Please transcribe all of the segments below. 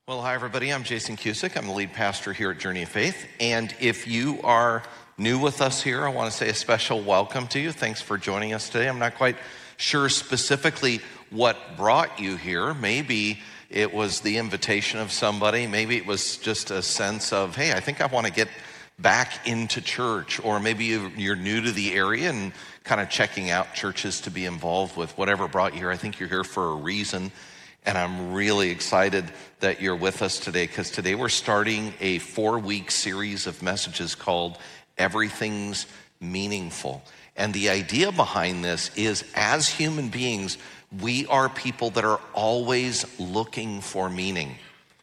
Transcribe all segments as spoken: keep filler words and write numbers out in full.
Well, hi, everybody. I'm Jason Cusick. I'm the lead pastor here at Journey of Faith. And if you are new with us here, I want to say a special welcome to you. Thanks for joining us today. I'm not quite sure specifically what brought you here. Maybe it was the invitation of somebody. Maybe it was just a sense of, hey, I think I want to get back into church. Or maybe you're new to the area and kind of checking out churches to be involved with. Whatever brought you here, I think you're here for a reason. And I'm really excited that you're with us today, because today we're starting a four-week series of messages called Everything's Meaningful. And the idea behind this is, as human beings, we are people that are always looking for meaning.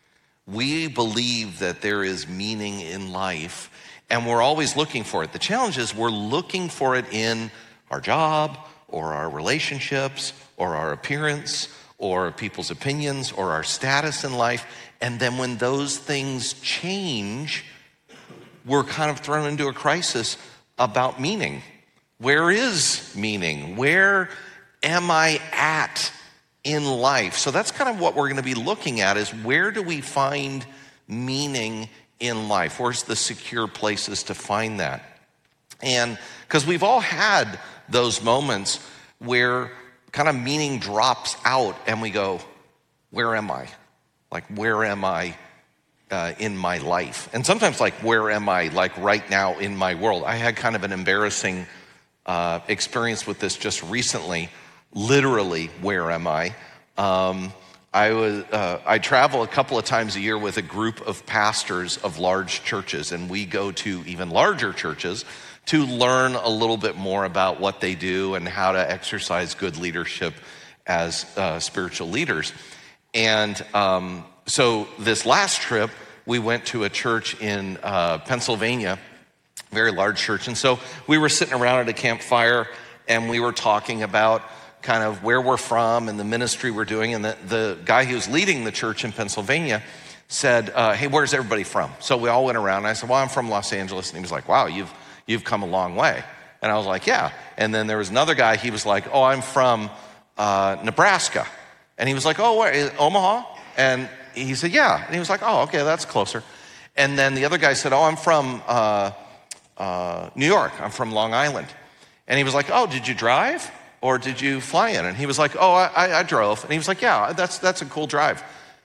We believe that there is meaning in life, and we're always looking for it. The challenge is we're looking for it in our job, or our relationships, or our appearance, or people's opinions, or our status in life. And then when those things change, we're kind of thrown into a crisis about meaning. Where is meaning? Where am I at in life? So that's kind of what we're going to be looking at, is where do we find meaning in life? Where's the secure places to find that? And because we've all had those moments where kind of meaning drops out and we go, where am I? Like, where am I uh, in my life? And sometimes like, where am I like right now in my world? I had kind of an embarrassing uh, experience with this just recently. Literally, where am I? Um, I was uh, I travel a couple of times a year with a group of pastors of large churches, and we go to even larger churches to learn a little bit more about what they do and how to exercise good leadership as uh, spiritual leaders. And um, so this last trip, we went to a church in uh, Pennsylvania, very large church. And so we were sitting around at a campfire, and we were talking about kind of where we're from and the ministry we're doing. And the, the guy who was leading the church in Pennsylvania said, uh, hey, where's everybody from? So we all went around, and I said, well, I'm from Los Angeles. And he was like, wow, you've You've come a long way. And I was like, yeah. And then there was another guy, he was like, oh, I'm from uh, Nebraska. And he was like, oh, where, Omaha? And he said, yeah. And he was like, oh, okay, that's closer. And then the other guy said, oh, I'm from uh, uh, New York. I'm from Long Island. And he was like, oh, did you drive or did you fly in? And he was like, oh, I, I drove. And he was like, yeah, that's, that's a cool drive.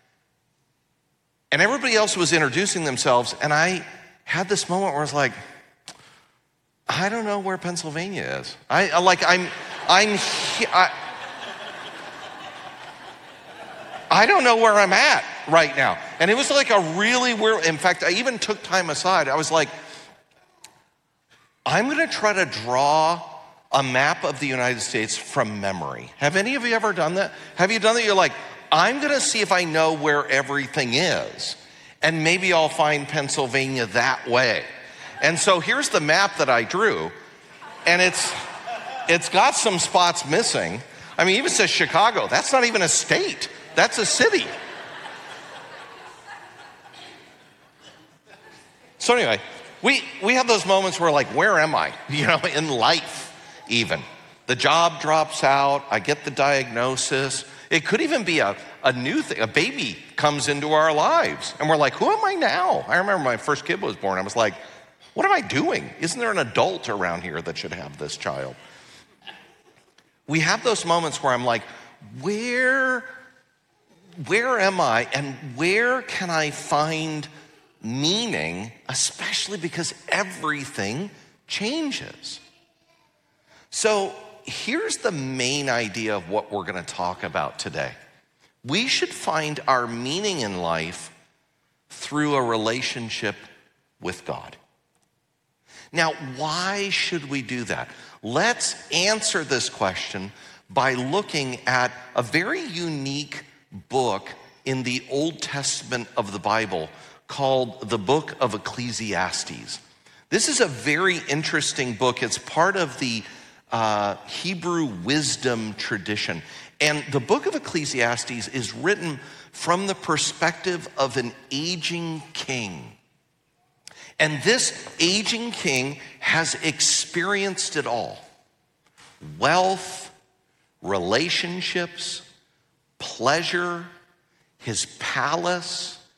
And everybody else was introducing themselves. And I had this moment where I was like, I don't know where Pennsylvania is. I like I'm I'm I, I don't know where I'm at right now. And it was like a really weird, in fact, I even took time aside. I was like, I'm going to try to draw a map of the United States from memory. Have any of you ever done that? Have you done that? You're like, I'm going to see if I know where everything is, and maybe I'll find Pennsylvania that way. And so here's the map that I drew, and it's it's got some spots missing. I mean, it even says Chicago. That's not even a state. That's a city. So anyway, we, we have those moments where like, where am I? You know, in life even. The job drops out. I get the diagnosis. It could even be a, a new thing. A baby comes into our lives, and we're like, who am I now? I remember my first kid was born. I was like, what am I doing? Isn't there an adult around here that should have this child? We have those moments where I'm like, where, where am I, and where can I find meaning, especially because everything changes? So here's the main idea of what we're going to talk about today. We should find our meaning in life through a relationship with God. Now, why should we do that? Let's answer this question by looking at a very unique book in the Old Testament of the Bible called the Book of Ecclesiastes. This is a very interesting book. It's part of the uh, Hebrew wisdom tradition. And the Book of Ecclesiastes is written from the perspective of an aging king. And this aging king has experienced it all. Wealth, relationships, pleasure, his palace,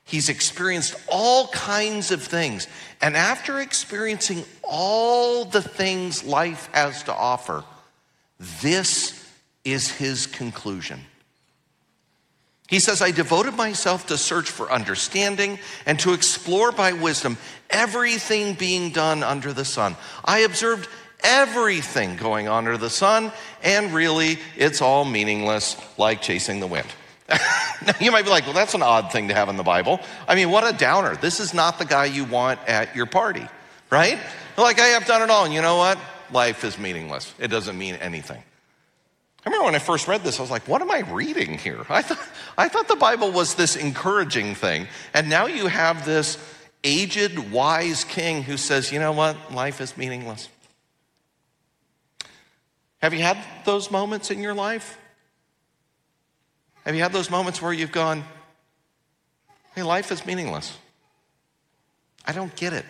He's experienced all kinds of things. And after experiencing all the things life has to offer, this is his conclusion. He says, I devoted myself to search for understanding and to explore by wisdom everything being done under the sun. I observed everything going on under the sun, and really, it's all meaningless, like chasing the wind. Now, you might be like, well, that's an odd thing to have in the Bible. I mean, what a downer. This is not the guy you want at your party, right? Like, I have done it all, and you know what? Life is meaningless. It doesn't mean anything. I remember when I first read this, I was like, what am I reading here? I thought, I thought the Bible was this encouraging thing, and now you have this aged, wise king who says, you know what? Life is meaningless. Have you had those moments in your life? Have you had those moments where you've gone, hey, life is meaningless? I don't get it.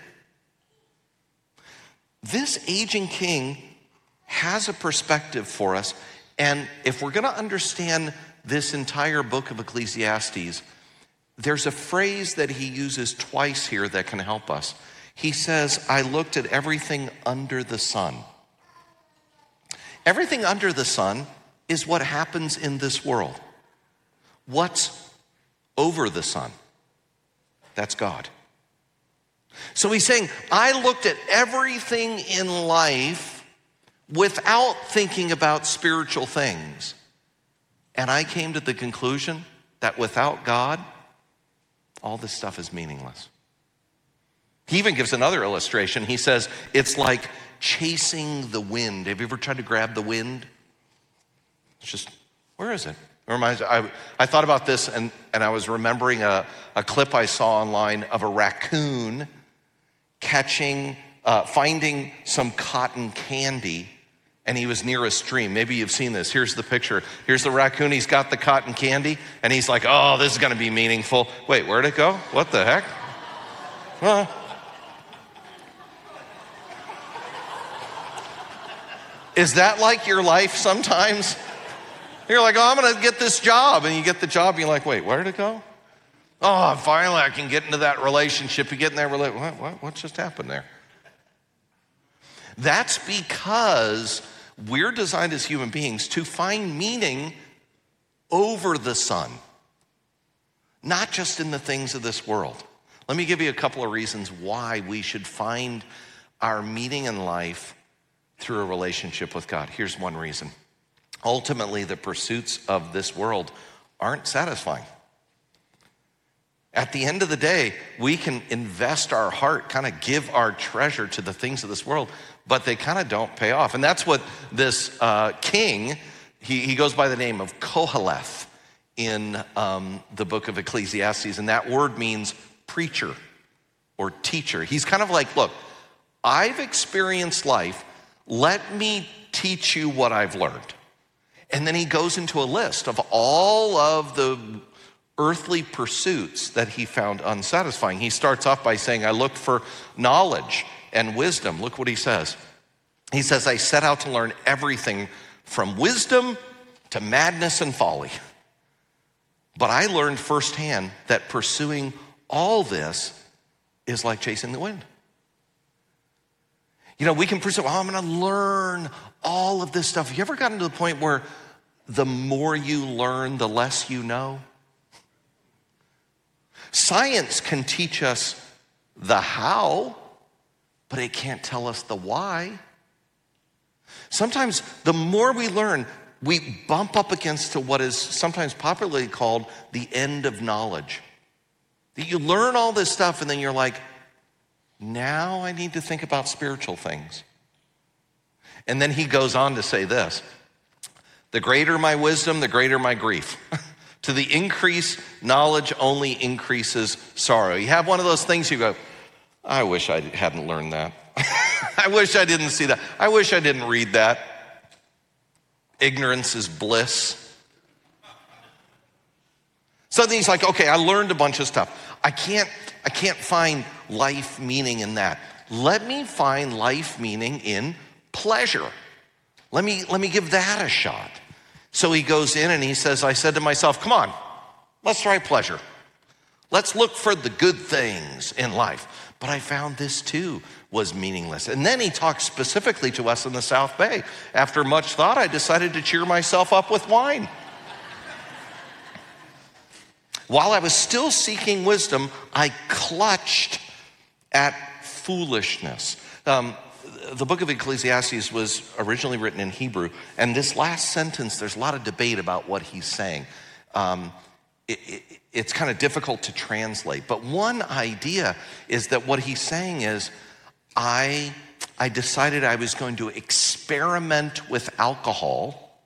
This aging king has a perspective for us, and if we're going to understand this entire book of Ecclesiastes, there's a phrase that he uses twice here that can help us. He says, I looked at everything under the sun. Everything under the sun is what happens in this world. What's over the sun? That's God. So he's saying, I looked at everything in life without thinking about spiritual things. And I came to the conclusion that without God, all this stuff is meaningless. He even gives another illustration. He says, it's like chasing the wind. Have you ever tried to grab the wind? It's just, where is it? It reminds me, I, I thought about this and, and I was remembering a, a clip I saw online of a raccoon catching, uh, finding some cotton candy, and he was near a stream. Maybe you've seen this. Here's the picture. Here's the raccoon. He's got the cotton candy, and he's like, oh, this is going to be meaningful. Wait, where'd it go? What the heck? Huh? Is that like your life sometimes? You're like, oh, I'm going to get this job. And you get the job, and you're like, wait, where did it go? Oh, finally I can get into that relationship. You get in that relationship. What, what, what just happened there? That's because we're designed as human beings to find meaning over the sun, not just in the things of this world. Let me give you a couple of reasons why we should find our meaning in life through a relationship with God. Here's one reason. Ultimately, the pursuits of this world aren't satisfying. At the end of the day, we can invest our heart, kind of give our treasure to the things of this world, but they kind of don't pay off. And that's what this uh, king, he, he goes by the name of Koheleth in um, the book of Ecclesiastes, and that word means preacher or teacher. He's kind of like, look, I've experienced life. Let me teach you what I've learned. And then he goes into a list of all of the earthly pursuits that he found unsatisfying. He starts off by saying, I looked for knowledge and wisdom. Look what he says. He says, I set out to learn everything from wisdom to madness and folly. But I learned firsthand that pursuing all this is like chasing the wind. You know, we can pursue, oh, I'm going to learn all of this stuff. Have you ever gotten to the point where the more you learn, the less you know? Science can teach us the how, but it can't tell us the why. Sometimes the more we learn, we bump up against to what is sometimes popularly called the end of knowledge. That you learn all this stuff and then you're like, now I need to think about spiritual things. And then he goes on to say this, the greater my wisdom, the greater my grief. To the increase, knowledge only increases sorrow. You have one of those things you go, I wish I hadn't learned that. I wish I didn't see that. I wish I didn't read that. Ignorance is bliss. So then he's like, okay, I learned a bunch of stuff. I can't, I can't find life meaning in that. Let me find life meaning in pleasure. Let me, let me give that a shot. So he goes in and he says, I said to myself, come on, let's try pleasure. Let's look for the good things in life. But I found this too was meaningless. And then he talks specifically to us in the South Bay. After much thought, I decided to cheer myself up with wine. While I was still seeking wisdom, I clutched at foolishness. Um, the book of Ecclesiastes was originally written in Hebrew, and this last sentence, there's a lot of debate about what he's saying. Um, it, it, it's kind of difficult to translate, but one idea is that what he's saying is, I, I decided I was going to experiment with alcohol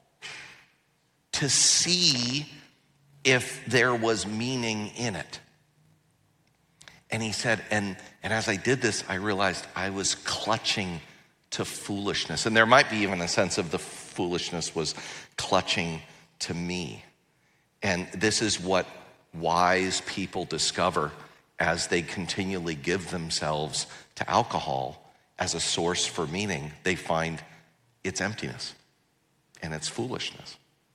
to see if there was meaning in it. And he said, and, and as I did this, I realized I was clutching to foolishness. And there might be even a sense of the foolishness was clutching to me. And this is what wise people discover as they continually give themselves to alcohol as a source for meaning. They find it's emptiness and it's foolishness.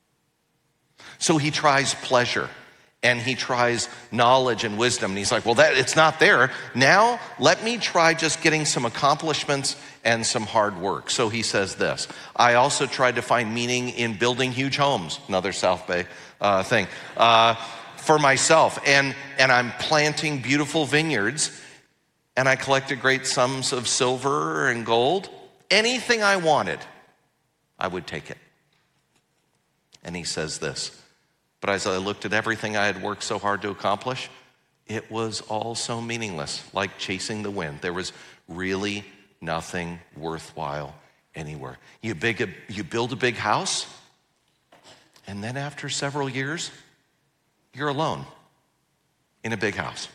So he tries pleasure and he tries knowledge and wisdom. And he's like, well, that it's not there. Now let me try just getting some accomplishments and some hard work. So he says this, I also tried to find meaning in building huge homes, another South Bay uh, thing, uh, for myself. And, and I'm planting beautiful vineyards, and I collected great sums of silver and gold. Anything I wanted, I would take it. And he says this, but as I looked at everything I had worked so hard to accomplish, it was all so meaningless, like chasing the wind. There was really nothing worthwhile anywhere. You, big a, you build a big house, and then after several years, you're alone in a big house.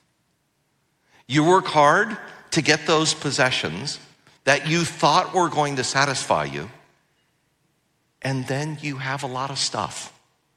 You work hard to get those possessions that you thought were going to satisfy you, and then you have a lot of stuff.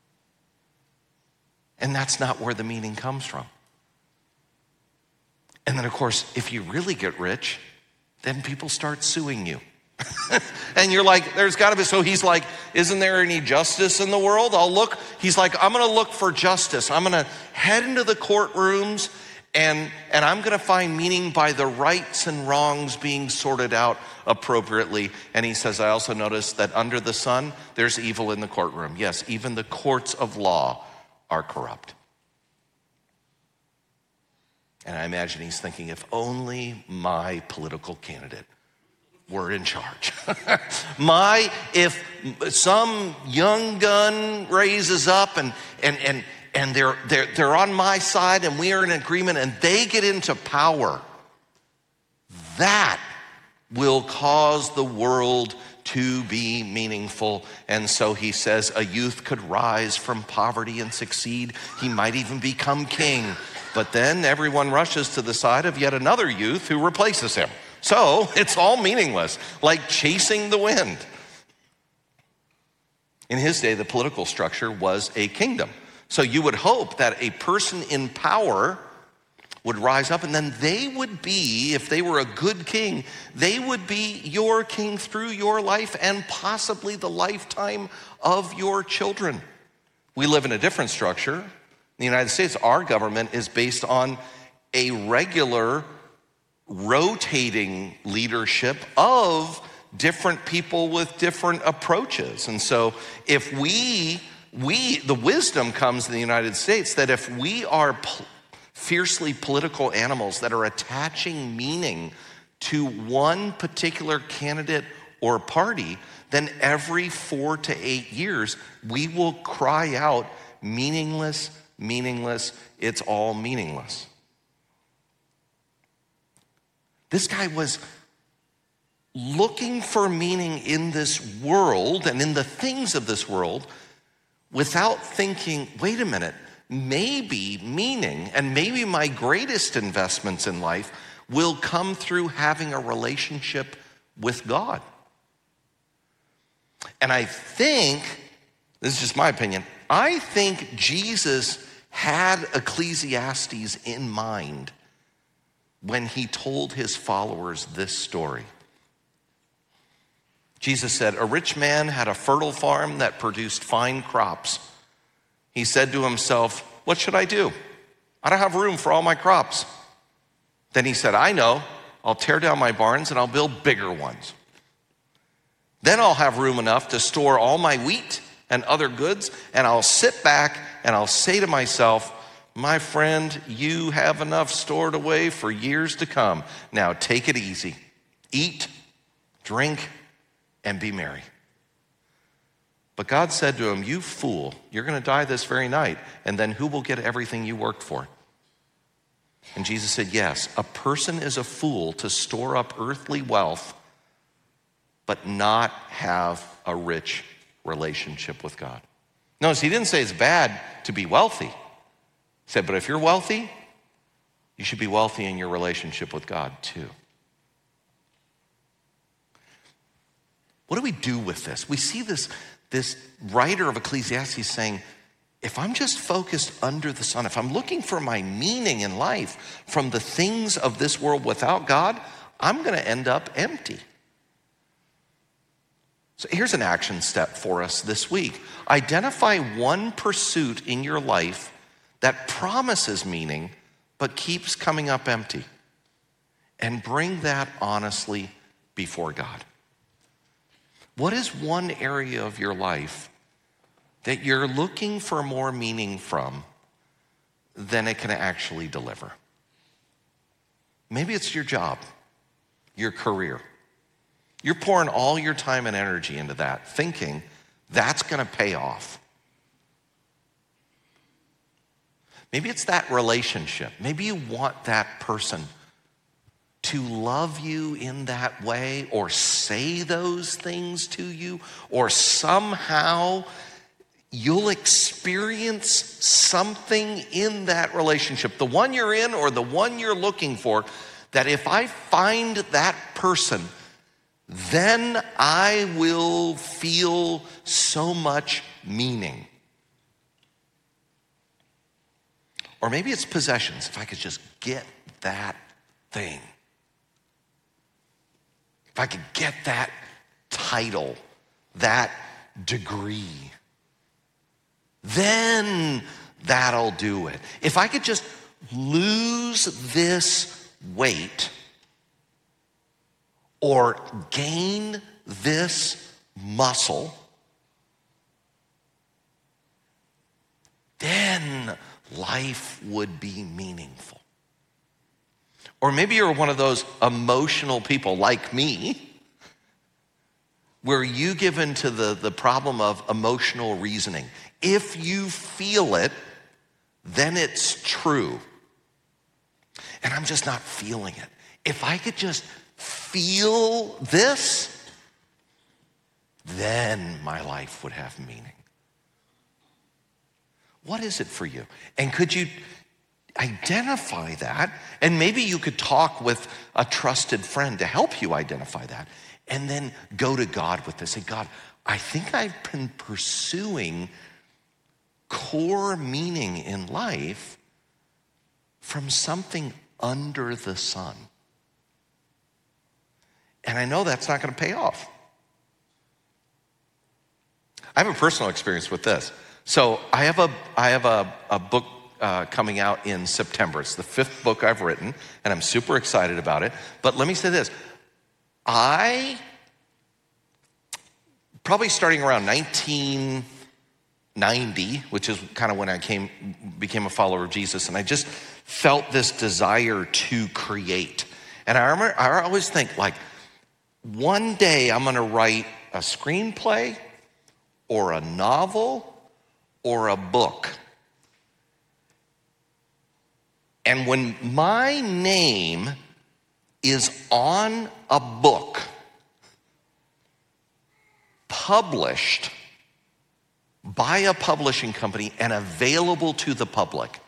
And that's not where the meaning comes from. And then, of course, if you really get rich, then people start suing you. And you're like, there's got to be, so he's like, isn't there any justice in the world? I'll look, he's like, I'm going to look for justice. I'm going to head into the courtrooms and, and I'm going to find meaning by the rights and wrongs being sorted out appropriately. And he says, I also noticed that under the sun, there's evil in the courtroom. Yes, even the courts of law are corrupt. And I imagine he's thinking, if only my political candidate were in charge. my, if some young gun raises up and and and and they're they're they're on my side and we are in agreement and they get into power, that will cause the world to be meaningful. And so he says a youth could rise from poverty and succeed. He might even become king. But then everyone rushes to the side of yet another youth who replaces him. So it's all meaningless, like chasing the wind. In his day, the political structure was a kingdom. So you would hope that a person in power would rise up and then they would be, if they were a good king, they would be your king through your life and possibly the lifetime of your children. We live in a different structure. In the United States, our government is based on a regular rotating leadership of different people with different approaches. And so if we, we, the wisdom comes in the United States that if we are pl- fiercely political animals that are attaching meaning to one particular candidate or party, then every four to eight years, we will cry out, meaningless, meaningless, it's all meaningless. This guy was looking for meaning in this world and in the things of this world without thinking, wait a minute, maybe meaning and maybe my greatest investments in life will come through having a relationship with God. And I think, this is just my opinion, I think Jesus had Ecclesiastes in mind when he told his followers this story. Jesus said, a rich man had a fertile farm that produced fine crops. He said to himself, what should I do? I don't have room for all my crops. Then he said, I know, I'll tear down my barns and I'll build bigger ones. Then I'll have room enough to store all my wheat and other goods, and I'll sit back and I'll say to myself, my friend, you have enough stored away for years to come. Now take it easy. Eat, drink, and be merry. But God said to him, you fool, you're going to die this very night, and then who will get everything you worked for? And Jesus said, yes, a person is a fool to store up earthly wealth, but not have a rich relationship with God. Notice he didn't say it's bad to be wealthy. He said, but if you're wealthy, you should be wealthy in your relationship with God too. What do we do with this? We see this, this writer of Ecclesiastes saying, if I'm just focused under the sun, if I'm looking for my meaning in life from the things of this world without God, I'm going to end up empty. So here's an action step for us this week. Identify one pursuit in your life that promises meaning but keeps coming up empty, and bring that honestly before God. What is one area of your life that you're looking for more meaning from than it can actually deliver? Maybe it's your job, your career. You're pouring all your time and energy into that, thinking that's going to pay off. Maybe it's that relationship. Maybe you want that person to love you in that way, or say those things to you, or somehow you'll experience something in that relationship, the one you're in or the one you're looking for, that if I find that person, then I will feel so much meaning. Or maybe it's possessions. If I could just get that thing. If I could get that title, that degree, then that'll do it. If I could just lose this weight or gain this muscle, then life would be meaningful. Or maybe you're one of those emotional people like me, where you give into the, the problem of emotional reasoning. If you feel it, then it's true. And I'm just not feeling it. If I could just feel this, then my life would have meaning. What is it for you? And could you identify that? And maybe you could talk with a trusted friend to help you identify that. And then go to God with this. Say, God, I think I've been pursuing core meaning in life from something under the sun. And I know that's not going to pay off. I have a personal experience with this. So I have a I have a, a book uh, coming out in September. It's the fifth book I've written, and I'm super excited about it. But let me say this. I, probably starting around nineteen ninety, which is kind of when I came became a follower of Jesus, and I just felt this desire to create. And I remember, I always think, like, one day I'm going to write a screenplay or a novel or a book. And when my name is on a book published by a publishing company and available to the public,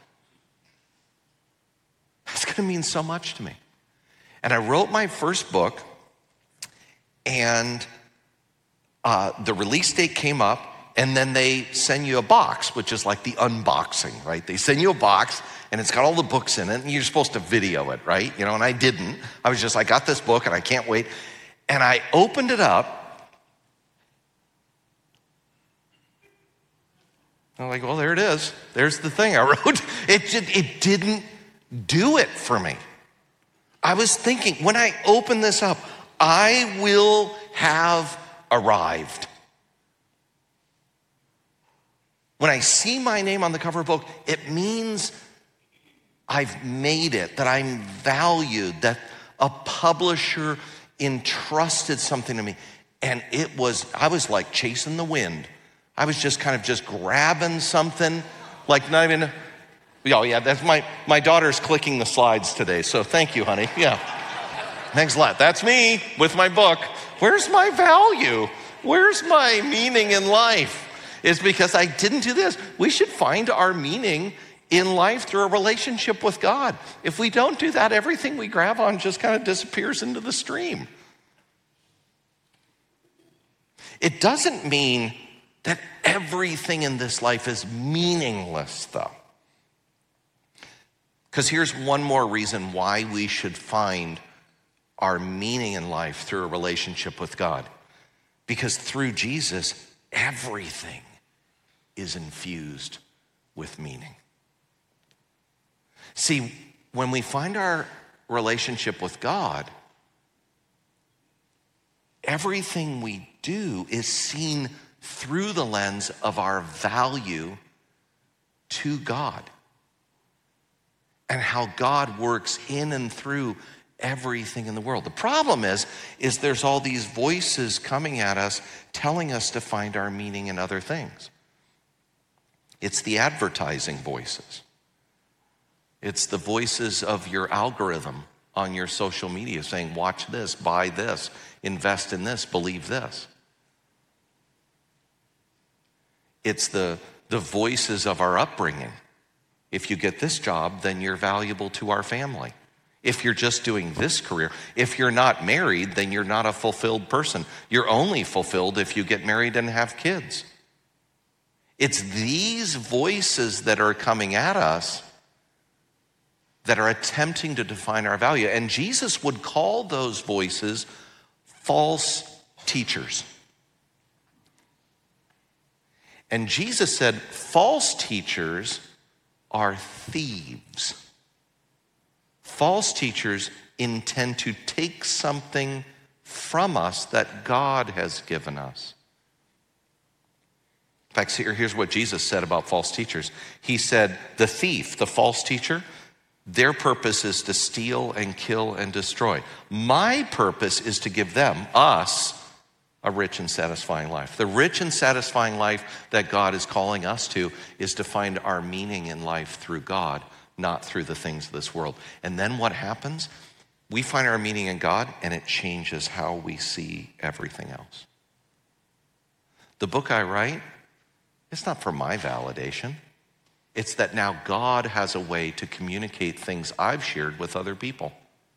that's going to mean so much to me. And I wrote my first book, and uh, the release date came up, and then they send you a box, which is like the unboxing, right? They send you a box, and it's got all the books in it, and you're supposed to video it, right? You know, and I didn't. I was just, I got this book, and I can't wait. And I opened it up, I'm like, well, there it is. There's the thing I wrote. It, just, it didn't do it for me. I was thinking, when I open this up, I will have arrived. When I see my name on the cover of a book, it means I've made it, that I'm valued, that a publisher entrusted something to me. And it was, I was like chasing the wind. I was just kind of just grabbing something, like not even, oh yeah, that's my, my daughter's clicking the slides today, so thank you, honey, yeah. Thanks a lot. That's me with my book. Where's my value? Where's my meaning in life? It's because I didn't do this. We should find our meaning in life through a relationship with God. If we don't do that, everything we grab on just kind of disappears into the stream. It doesn't mean that everything in this life is meaningless, though. Because here's one more reason why we should find our meaning in life through a relationship with God. Because through Jesus, everything is infused with meaning. See, when we find our relationship with God, everything we do is seen through the lens of our value to God and how God works in and through everything in the world. The problem is, is there's all these voices coming at us telling us to find our meaning in other things. It's the advertising voices. It's the voices of your algorithm on your social media saying, watch this, buy this, invest in this, believe this. It's the, the voices of our upbringing. If you get this job, then you're valuable to our family. If you're just doing this career, if you're not married, then you're not a fulfilled person. You're only fulfilled if you get married and have kids. It's these voices that are coming at us that are attempting to define our value. And Jesus would call those voices false teachers. And Jesus said, false teachers are thieves. False teachers intend to take something from us that God has given us. In fact, here, here's what Jesus said about false teachers. He said, the thief, the false teacher, their purpose is to steal and kill and destroy. My purpose is to give them, us, a rich and satisfying life. The rich and satisfying life that God is calling us to is to find our meaning in life through God, not through the things of this world. And then what happens? We find our meaning in God, and it changes how we see everything else. The book I write, it's not for my validation. It's that now God has a way to communicate things I've shared with other people.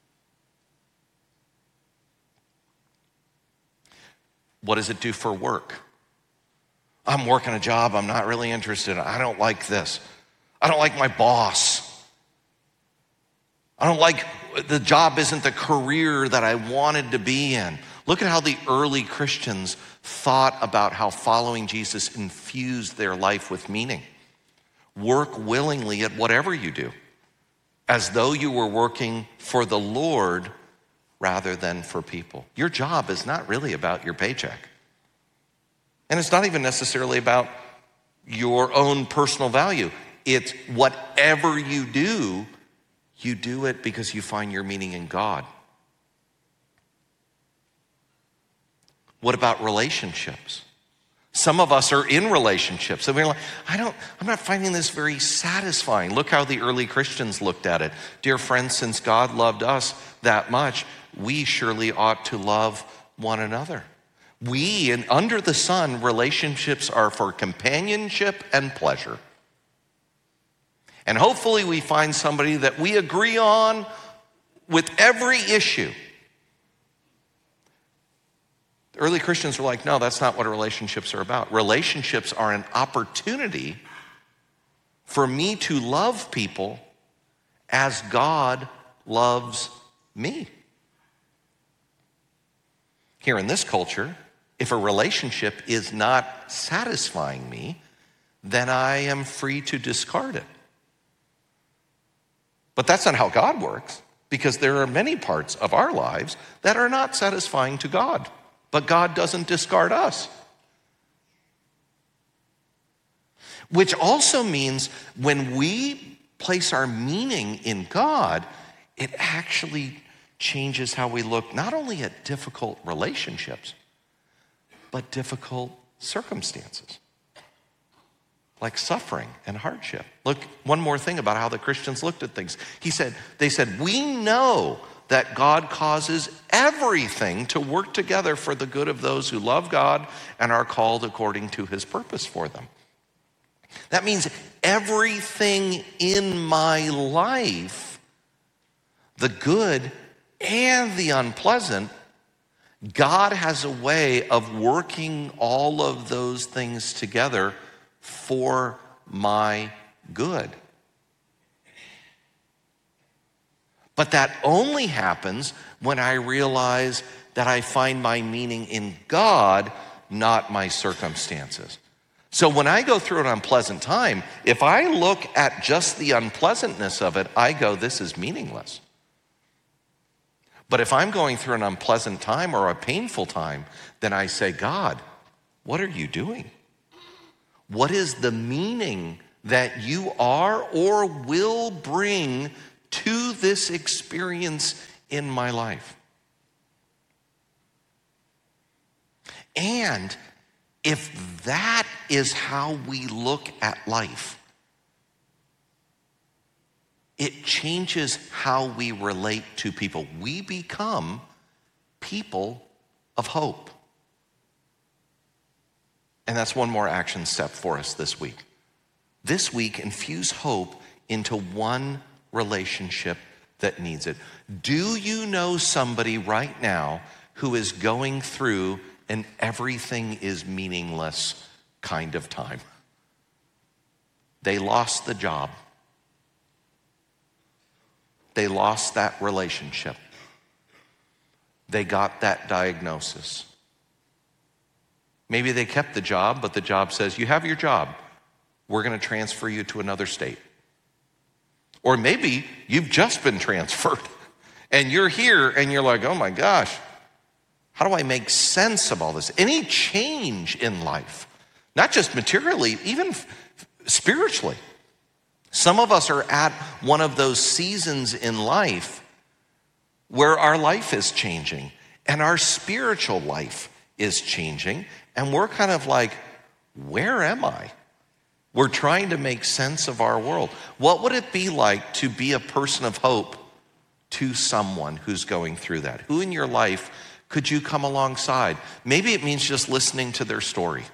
What does it do for work? I'm working a job I'm not really interested in. I don't like this. I don't like my boss. I don't like, the job isn't the career that I wanted to be in. Look at how the early Christians thought about how following Jesus infused their life with meaning. Work willingly at whatever you do, as though you were working for the Lord rather than for people. Your job is not really about your paycheck. And it's not even necessarily about your own personal value. It's whatever you do, you do it because you find your meaning in God. What about relationships? Some of us are in relationships and we're like, I don't, I'm not finding this very satisfying. Look how the early Christians looked at it. Dear friends, since God loved us that much, we surely ought to love one another. We, and under the sun, relationships are for companionship and pleasure. And hopefully we find somebody that we agree on with every issue. The early Christians were like, no, that's not what relationships are about. Relationships are an opportunity for me to love people as God loves me. Here in this culture, if a relationship is not satisfying me, then I am free to discard it. But that's not how God works, because there are many parts of our lives that are not satisfying to God. But God doesn't discard us. Which also means when we place our meaning in God, it actually changes how we look not only at difficult relationships, but difficult circumstances, like suffering and hardship. Look, one more thing about how the Christians looked at things. He said, they said, we know that God causes everything to work together for the good of those who love God and are called according to his purpose for them. That means everything in my life, the good and the unpleasant, God has a way of working all of those things together for my good. But that only happens when I realize that I find my meaning in God, not my circumstances. So when I go through an unpleasant time, if I look at just the unpleasantness of it, I go, this is meaningless. But if I'm going through an unpleasant time or a painful time, then I say, God, what are you doing? What is the meaning that you are or will bring to this experience in my life? And if that is how we look at life, it changes how we relate to people. We become people of hope. And that's one more action step for us this week. This week, infuse hope into one relationship that needs it. Do you know somebody right now who is going through an everything is meaningless kind of time? They lost the job. They lost that relationship. They got that diagnosis. Maybe they kept the job, but the job says, you have your job. We're going to transfer you to another state. Or maybe you've just been transferred and you're here and you're like, oh my gosh, how do I make sense of all this? Any change in life, not just materially, even spiritually. Some of us are at one of those seasons in life where our life is changing and our spiritual life is changing. And we're kind of like, where am I? We're trying to make sense of our world. What would it be like to be a person of hope to someone who's going through that? Who in your life could you come alongside? Maybe it means just listening to their story.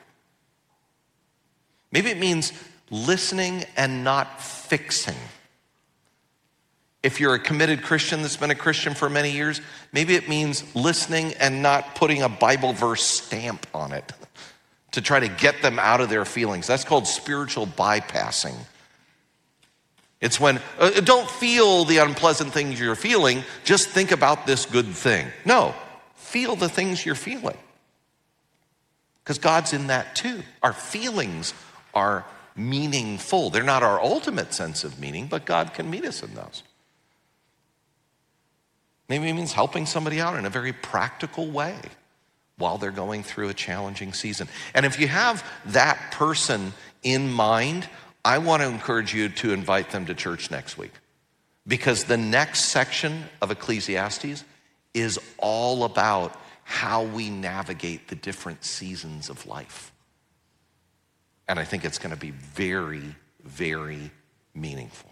Maybe it means listening and not fixing. If you're a committed Christian that's been a Christian for many years, maybe it means listening and not putting a Bible verse stamp on it to try to get them out of their feelings. That's called spiritual bypassing. It's when, uh, don't feel the unpleasant things you're feeling, just think about this good thing. No, feel the things you're feeling. Because God's in that too. Our feelings are meaningful. They're not our ultimate sense of meaning, but God can meet us in those. Maybe it means helping somebody out in a very practical way while they're going through a challenging season. And if you have that person in mind, I want to encourage you to invite them to church next week. Because the next section of Ecclesiastes is all about how we navigate the different seasons of life. And I think it's going to be very, very meaningful.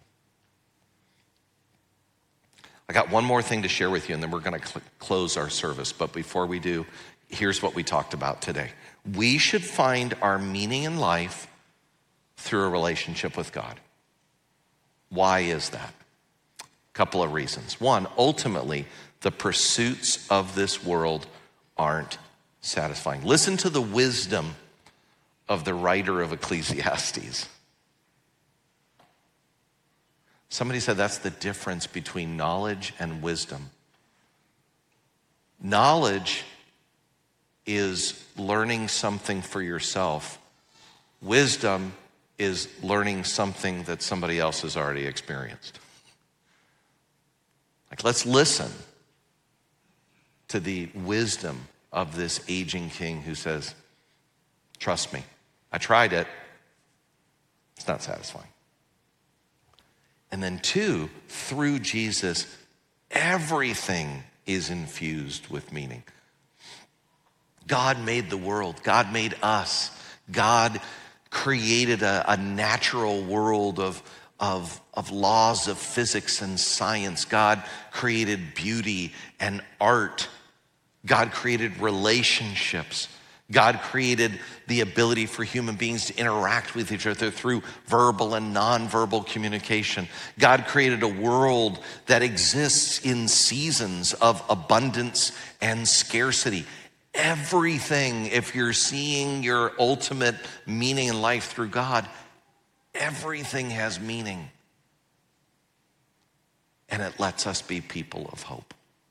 I got one more thing to share with you, and then we're going to cl- close our service. But before we do, here's what we talked about today. We should find our meaning in life through a relationship with God. Why is that? A couple of reasons. One, ultimately, the pursuits of this world aren't satisfying. Listen to the wisdom of the writer of Ecclesiastes. Somebody said that's the difference between knowledge and wisdom. Knowledge is learning something for yourself. Wisdom is learning something that somebody else has already experienced. Like, let's listen to the wisdom of this aging king who says, trust me, I tried it. It's not satisfying. And then two, through Jesus, everything is infused with meaning. God made the world. God made us. God created a, a natural world of, of, of laws of physics and science. God created beauty and art. God created relationships. God created the ability for human beings to interact with each other through verbal and nonverbal communication. God created a world that exists in seasons of abundance and scarcity. Everything, if you're seeing your ultimate meaning in life through God, everything has meaning. And it lets us be people of hope.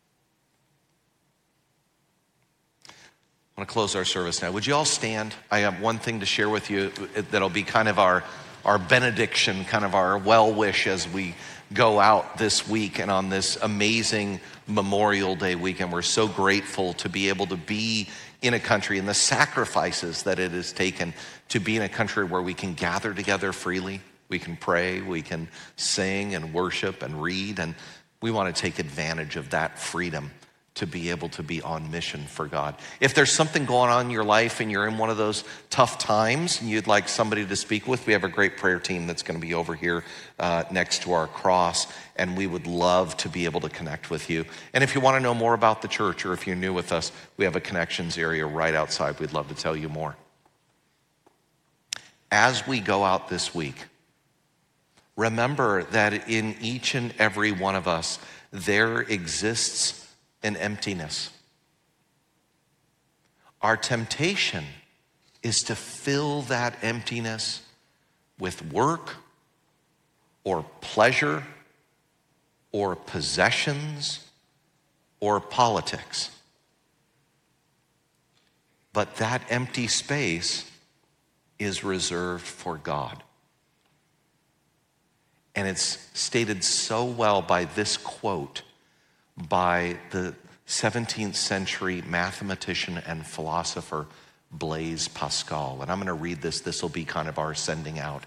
I want to close our service now. Would you all stand? I have one thing to share with you that'll be kind of our, our benediction, kind of our well wish as we go out this week and on this amazing Memorial Day weekend. We're so grateful to be able to be in a country and the sacrifices that it has taken to be in a country where we can gather together freely. We can pray, we can sing and worship and read, and we want to take advantage of that freedom to be able to be on mission for God. If there's something going on in your life and you're in one of those tough times and you'd like somebody to speak with, we have a great prayer team that's going to be over here uh, next to our cross, and we would love to be able to connect with you. And if you want to know more about the church, or if you're new with us, we have a connections area right outside. We'd love to tell you more. As we go out this week, remember that in each and every one of us, there exists an emptiness. Our temptation is to fill that emptiness with work or pleasure or possessions or politics. But that empty space is reserved for God. And it's stated so well by this quote by the seventeenth century mathematician and philosopher Blaise Pascal. And I'm going to read this. This will be kind of our sending out.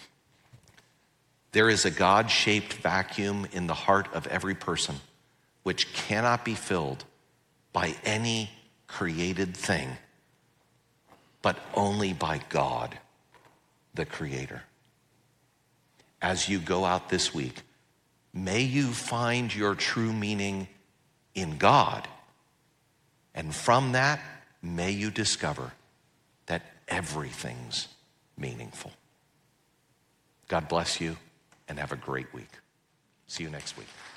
There is a God-shaped vacuum in the heart of every person which cannot be filled by any created thing, but only by God, the Creator. As you go out this week, may you find your true meaning in God. And from that, may you discover that everything's meaningful. God bless you and have a great week. See you next week.